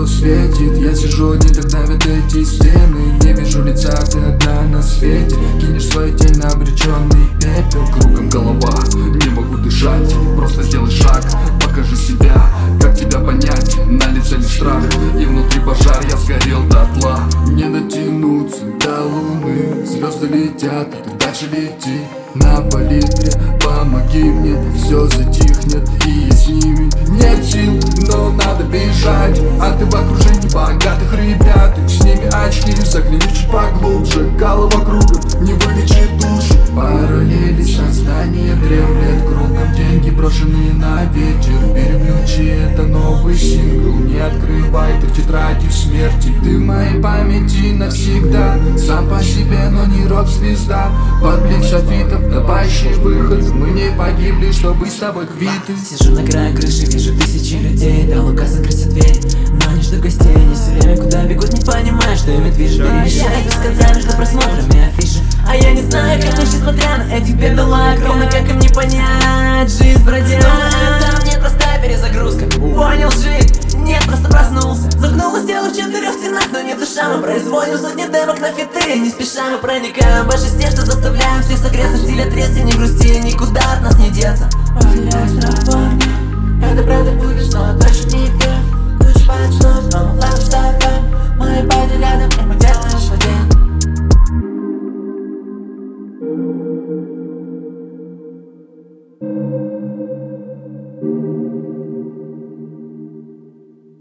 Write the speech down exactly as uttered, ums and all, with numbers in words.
что светит. Я сижу один, так давят эти стены. Не вижу лица, ты одна на свете. Кинешь свою тень на обреченный пепел. Кругом голова, не могу дышать. Просто сделай шаг, покажи себя. Как тебя понять, на лице лишь страх. И внутри пожар, я сгорел дотла. Не дотянуться до луны. Звезды летят, а ты дальше лети. На палитре, помоги мне, все затихнет, и я с ними. Нет сил, но надо бежать. А ты в окружении богатых ребят. И с ними очки, загляни чуть поглубже. Голова кругом, не вылечит душу. Параллели сознание дремлет кругом. Деньги брошенные на ветер. Переключи, это новый сингл. Не открывай ты в тетради смерти. Ты в моей памяти навсегда. Сам по себе, но не рок-звезда. Под блик софитов, давай ищи выход. Мы не погибли, чтобы с тобой квиты. Сижу на краю крыши, вижу тысячи людей. До лука закрыться дверь, но не жду гостей. Не все время куда бегут, не понимаю, что ими движет. Перемещаюсь без конца между просмотрами афиши. А я не знаю, как лишь смотря на этих бедолаг. Ровно как им не понять, жизнь бродяга. Там нет простая перезагрузка. Понял жизнь, нет, просто проснулся. Замкнулось тело в четырех стенах, но не душа. Мы производим сотни демок на фиты. Не спеша мы проникаем в ваши стен, что заставляем всех согреться. Стиль отрезки, не грусти, никуда от нас